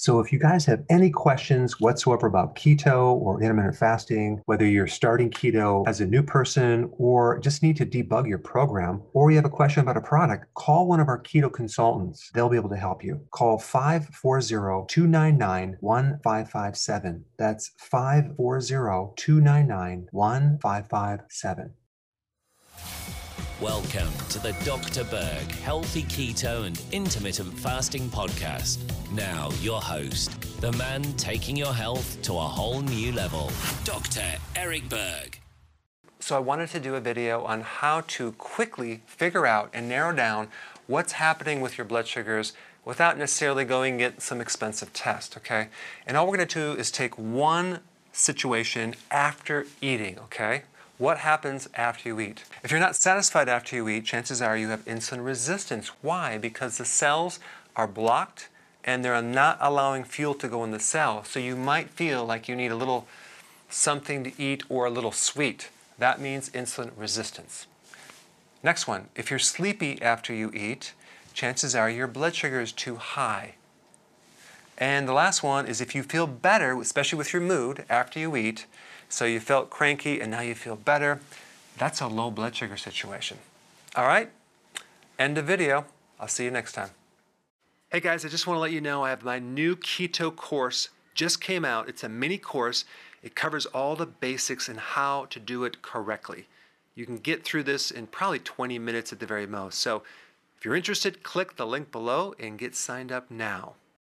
So if you guys have any questions whatsoever about keto or intermittent fasting, whether you're starting keto as a new person or just need to debug your program, or you have a question about a product, call one of our keto consultants. They'll be able to help you. Call 540-299-1557. That's 540-299-1557. Welcome to the Dr. Berg Healthy Keto and Intermittent Fasting Podcast. Now, your host, the man taking your health to a whole new level, Dr. Eric Berg. So I wanted to do a video on how to quickly figure out and narrow down what's happening with your blood sugars without necessarily going and get some expensive test, okay? And all we're going to do is take one situation after eating, okay? What happens after you eat? If you're not satisfied after you eat, chances are you have insulin resistance. Why? Because the cells are blocked and they're not allowing fuel to go in the cell. So you might feel like you need a little something to eat or a little sweet. That means insulin resistance. Next one, if you're sleepy after you eat, chances are your blood sugar is too high. And the last one is if you feel better, especially with your mood after you eat, so you felt cranky and now you feel better, that's a low blood sugar situation. All right, end of video. I'll see you next time. Hey guys, I just want to let you know I have my new keto course just came out. It's a mini course. It covers all the basics and how to do it correctly. You can get through this in probably 20 minutes at the very most. So if you're interested, click the link below and get signed up now.